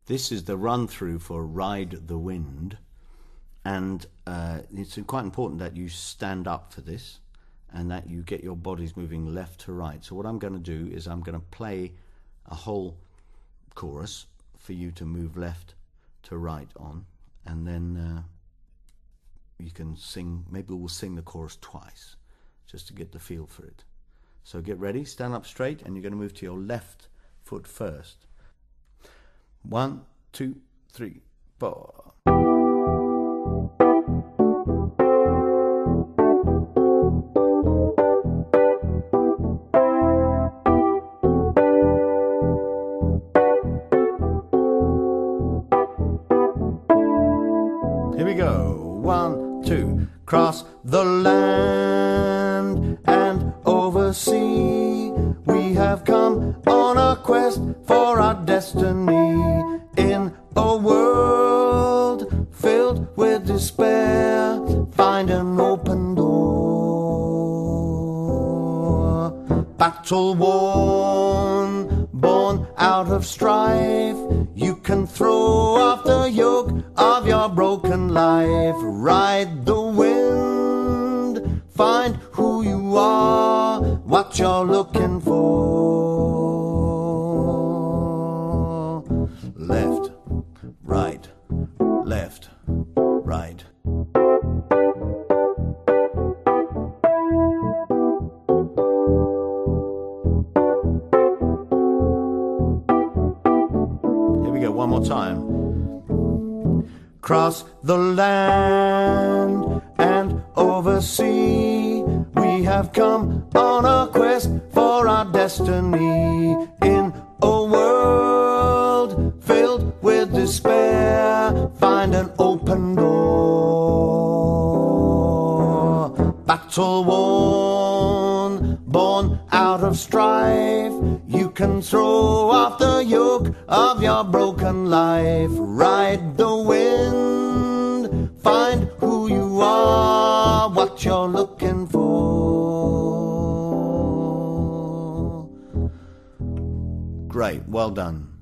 This is the run-through for Ride the Wind, and it's quite important that you stand up for this and that you get your bodies moving left to right. So what I'm going to do is I'm going to play a whole chorus for you to move left to right on, and then you can sing. Maybe we'll sing the chorus twice just to get the feel for it. So get ready, stand up straight, and you're going to move to your left foot first. 1, 2, 3, 4. Here we go. 1, 2. Cross the land and over sea, we have come on a quest for our destiny. In a world filled with despair, find an open door. Battle worn, born out of strife, you can throw off the yoke of your broken life. Ride the wind, find who you are, what you're looking for. Left, right, left, right. Here we go, one more time. Cross the land and over sea, we have come on a quest for our destiny. In a world filled with despair, find an open door. Battle worn, born out of strife, you can throw off the yoke of your broken life. Ride the wind, find who you are, what you're looking for. Great, well done.